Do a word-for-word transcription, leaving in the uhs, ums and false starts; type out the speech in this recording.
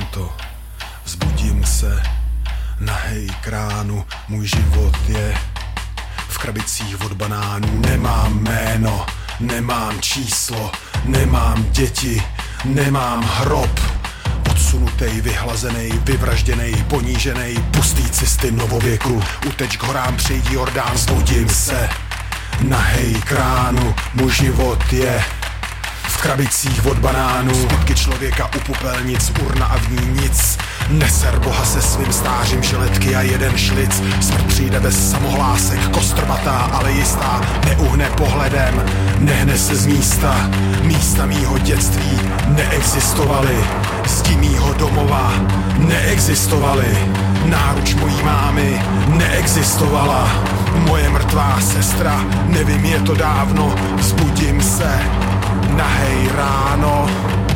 to. Vzbudím se, nahej k ránu, můj život je v krabicích od banánů. Nemám jméno, nemám číslo, nemám děti, nemám hrob. Odsunutej, vyhlazenej, vyvražděnej, poníženej, pustý cysty novověku. Uteč k horám, přejdi Jordán, vzbudím se, nahej k ránu, můj život je v krabicích od banánů. Zbytky člověka u popelnic, urna a v ní nic. Neser Boha se svým stářím, žiletky a jeden šlic. Smrt přijde bez samohlásek, kostrbatá, ale jistá. Neuhne pohledem, nehne se z místa. Místa mýho dětství neexistovaly, zdi mýho domova neexistovaly. Náruč mojí mámy neexistovala. Moje mrtvá sestra, nevím, je to dávno. Vzbudím se, nahej ráno.